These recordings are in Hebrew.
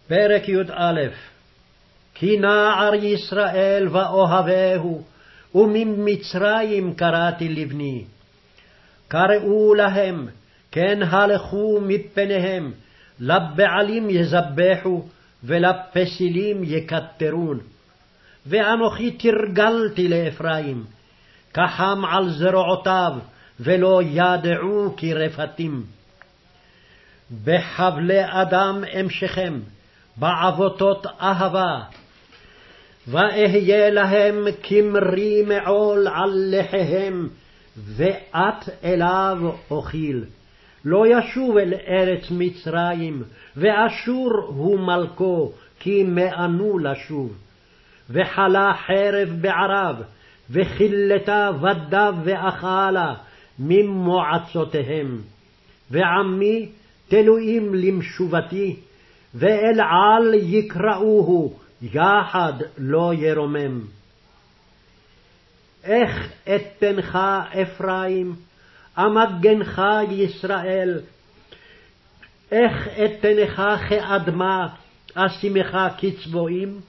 פרק י"א. כי נער ישראל ואוהבהו, וממצרים קראתי לבני. קראו להם, כן הלכו מפניהם, לבעלים יזבחו, ולפסילים יקטרון. ואנוכי תרגלתי לאפרים, כחם על זרועותיו, ולא ידעו כי רפתים. בחבלי אדם אמשכם, בעבותות אהבה, ואהיה להם כמרי מעול על לחיהם, ואת אליו אוכיל. לא ישוב אל ארץ מצרים, ואשור הוא מלכו, כי מאנו לשוב. וחלה חרב בערב, וכילתה ודב ואכלה ממועצותיהם. ועמי תלויים למשובתי, ואל על יקראוהו, יחד לא ירומם. איך אתנך אפרים, אמגנך ישראל, איך אתנך כאדמה, אשימך כצבועים?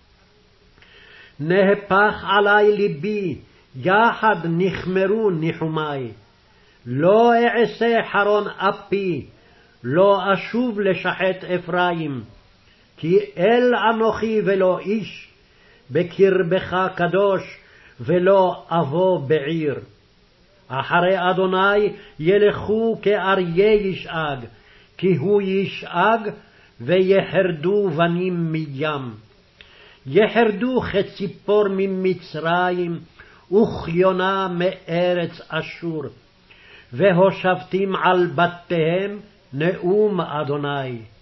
נהפך עלי ליבי, יחד נחמרו ניחומי. לא אעשה חרון אפי, לא אשוב לשחט אפרים. כי אל אנוכי ולא איש, בקרבך קדוש, ולא אבוא בעיר. אחרי אדוני ילכו כאריה ישאג, כי הוא ישאג, ויחרדו בנים מים. יחרדו כציפור ממצרים, וכיונה מארץ אשור. והושבתים על בתיהם נאום אדוני.